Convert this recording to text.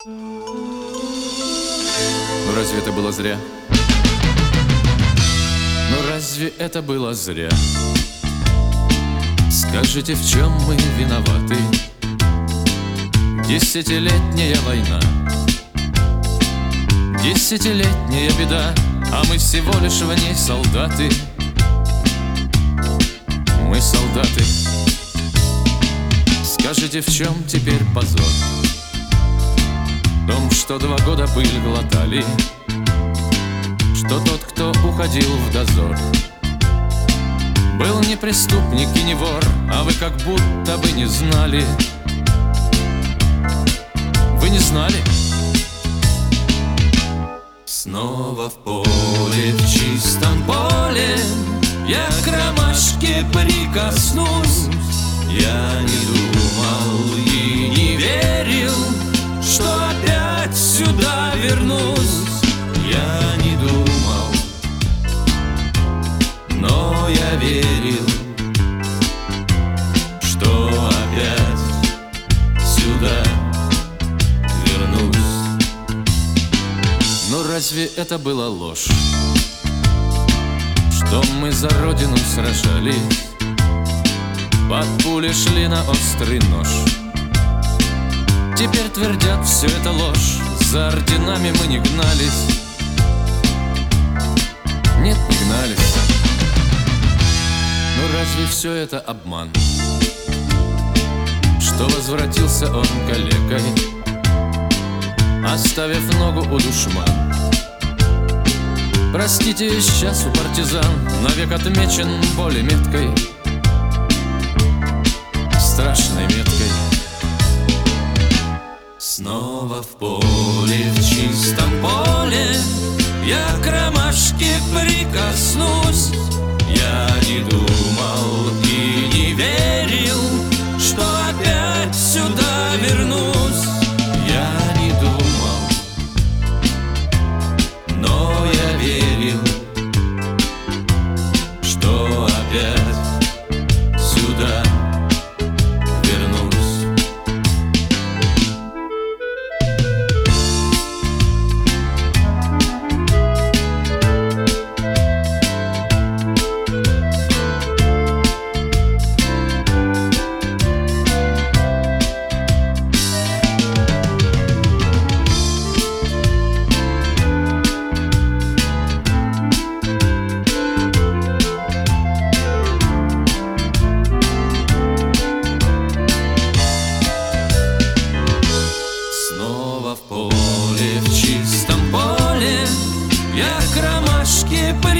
Ну разве это было зря? Ну разве это было зря? Скажите, в чем мы виноваты? Десятилетняя война, десятилетняя беда, а мы всего лишь в ней солдаты. Мы солдаты. Скажите, в чем теперь позор? В том, что 2 года пыль глотали, что тот, кто уходил в дозор, был не преступник и не вор, а вы как будто бы не знали. Вы не знали? Снова в поле, в чистом поле, я к ромашке прикоснусь. Я не думал и не верил, что опять сюда вернусь. Я не думал, но я верил, что опять сюда вернусь. Но разве это была ложь, что мы за родину сражались, под пули шли на острый нож? Теперь твердят, все это ложь, за орденами мы не гнались. Нет, не гнались. Но разве все это обман, что возвратился он калекой, оставив ногу у душман? Простите, сейчас у партизан навек отмечен более меткой, страшной меткой. Снова в поле, в чистом поле, я к ромашке прикоснусь. Я не думал и не верил, что опять сюда вернусь. Я не думал, но я верил, что опять сюда вернусь. В поле, в чистом поле, я к ромашке